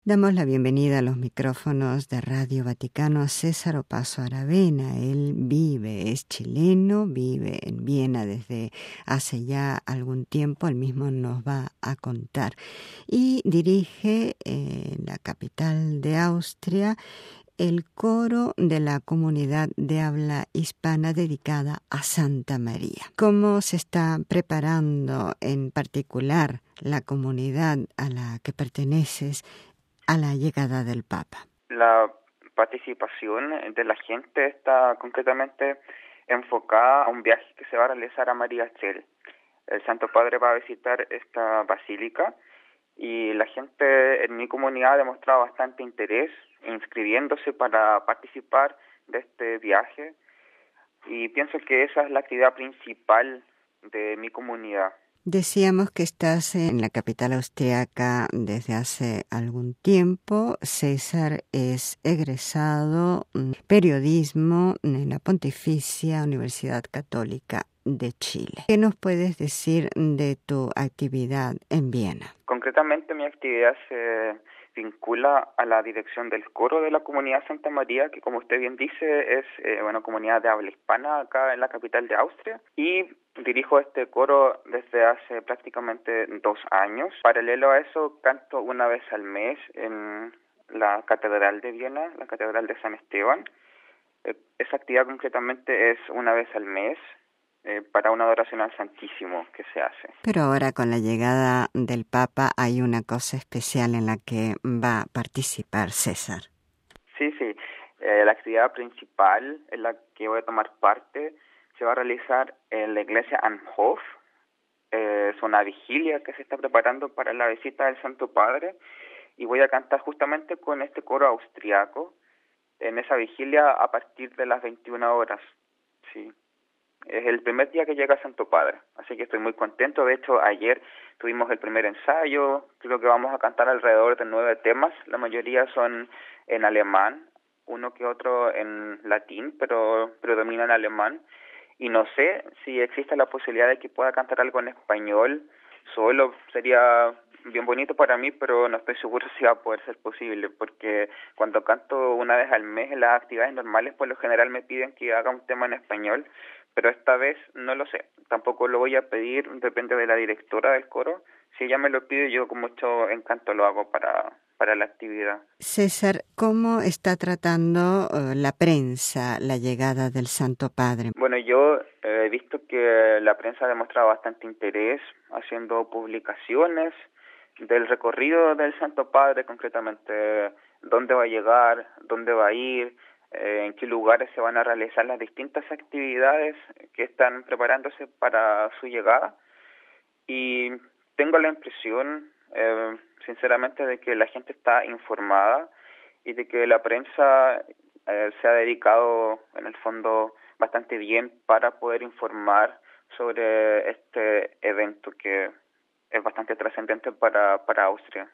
Damos la bienvenida a los micrófonos de Radio Vaticano a César Opazo Aravena. Él es chileno, vive en Viena desde hace ya algún tiempo, él mismo nos va a contar. Y dirige en la capital de Austria el coro de la comunidad de habla hispana dedicada a Santa María. ¿Cómo se está preparando en particular la comunidad a la que perteneces a la llegada del Papa? La participación de la gente está concretamente enfocada a un viaje que se va a realizar a María Chel. El Santo Padre va a visitar esta basílica y la gente en mi comunidad ha demostrado bastante interés inscribiéndose para participar de este viaje y pienso que esa es la actividad principal de mi comunidad. Decíamos que estás en la capital austriaca desde hace algún tiempo. César es egresado en periodismo en la Pontificia Universidad Católica de Chile. ¿Qué nos puedes decir de tu actividad en Viena? Concretamente mi actividad se vincula a la dirección del coro de la comunidad Santa María, que como usted bien dice es una comunidad de habla hispana acá en la capital de Austria, y dirijo este coro desde hace prácticamente 2 años. Paralelo a eso, canto una vez al mes en la Catedral de Viena, la Catedral de San Esteban. Esa actividad concretamente es una vez al mes para una adoración al Santísimo que se hace. Pero ahora con la llegada del Papa hay una cosa especial en la que va a participar César. Sí. La actividad principal en la que voy a tomar parte se va a realizar en la iglesia Anhof. Es una vigilia que se está preparando para la visita del Santo Padre y voy a cantar justamente con este coro austriaco en esa vigilia a partir de las 21 horas. Sí. Es el primer día que llega Santo Padre, así que estoy muy contento. De hecho, ayer tuvimos el primer ensayo. Creo que vamos a cantar alrededor de 9 temas. La mayoría son en alemán, uno que otro en latín, pero predomina en alemán. Y no sé si existe la posibilidad de que pueda cantar algo en español. Solo sería bien bonito para mí, pero no estoy seguro si va a poder ser posible, porque cuando canto una vez al mes en las actividades normales, por lo general me piden que haga un tema en español, pero esta vez no lo sé. Tampoco lo voy a pedir, depende de la directora del coro. Si ella me lo pide, yo con mucho encanto lo hago para la actividad. César, ¿cómo está tratando la prensa la llegada del Santo Padre? Bueno, yo he visto que la prensa ha demostrado bastante interés haciendo publicaciones del recorrido del Santo Padre, concretamente dónde va a llegar, dónde va a ir, en qué lugares se van a realizar las distintas actividades que están preparándose para su llegada. Y tengo la impresión, sinceramente, de que la gente está informada y de que la prensa se ha dedicado, en el fondo, bastante bien para poder informar sobre este evento que es bastante trascendente para Austria.